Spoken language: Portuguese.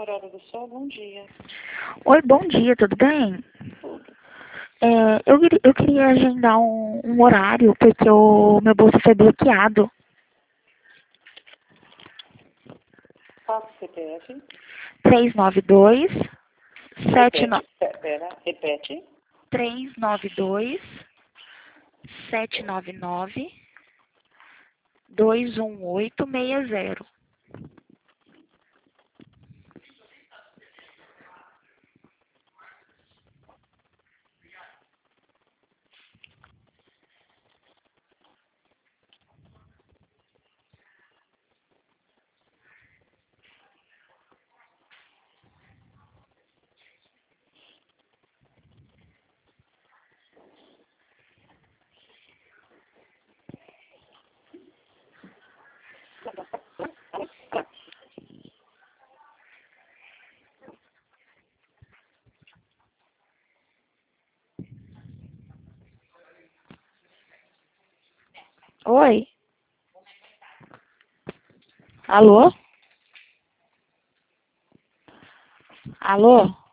Aurora do Sol, bom dia. Oi, bom dia, tudo bem? Eu queria agendar um horário, porque o meu bolso foi bloqueado. Qual o CPF? 392 Repete, pera, repete. 392 799 21860. Oi? Alô? Alô?